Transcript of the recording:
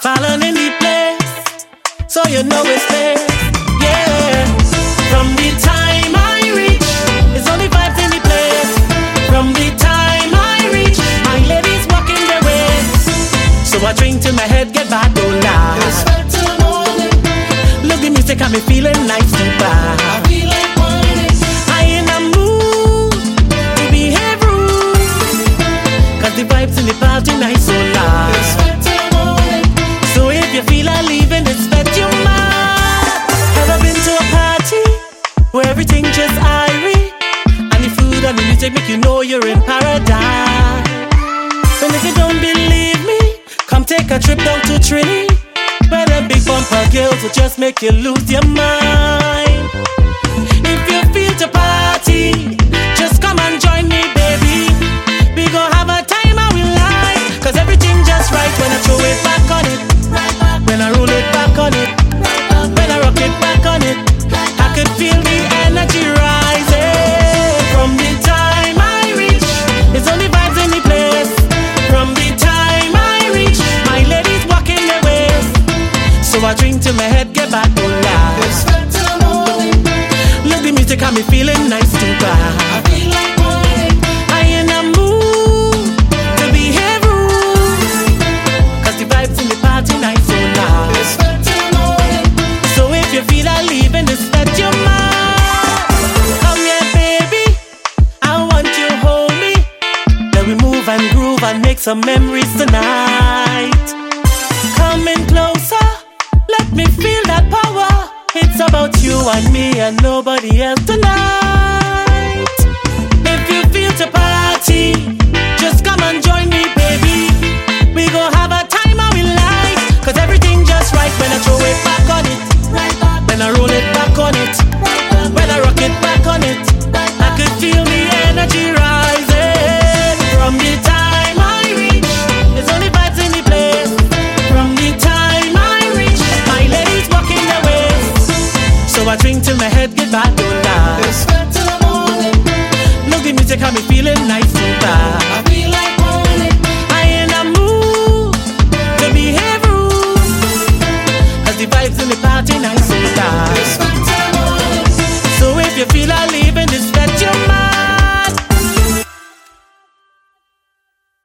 falling in the place, so you know it's there. Yeah, from the time I reach, it's only vibes in the place. From the time I reach, my ladies walking their way. So I drink till my head get bad, oh Lord. It's right till the morning. Look, the music got me feeling nice to bad. I feel like whining. I in a mood to behave rude, cause the vibes in the party nice, so loud. It's right till the morning. So if you feel like leaving, expect your mind. Ever been to a party where everything just irie, and the food and the music make you know you're in paradise? And if you don't believe me, come take a trip down to Trini, where them big bumper girls will just make you lose your mind. If you feel to party, just come and join me, baby. We gon' have a time I will like, cause everything just right when I throw it back on it. When I roll it back on it, when I rock it back on it, I could feel the energy rising. From the time I reach, it's only vibes in the place. From the time I reach, my ladies walking their ways. So I drink till my head get back to life. It's right till the morning. Look, the music got me feeling nice to I buy. feel like whining. I in a mood to behave rude, cause the vibes in the party nice, so loud. It's right till the morning. So if you feel like leaving, just let your mind. Come here, baby, I want you hold me. Then we move and groove and make some memories tonight. Coming closer, let me feel that power. It's about you and me and nobody else tonight. If you feel to party, just come and join me, baby. We gon' have a time I will like, cause everything just right when I throw it back on it. When I roll it back on it, when I rock it back on it, I could feel the energy rising. From the time I reach, it's only vibes in the place. From the time I reach, my ladies walking their ways. So I drink till my head get bad, oh Lord. It's right till the morning. Look, the music got me feeling nice to bad.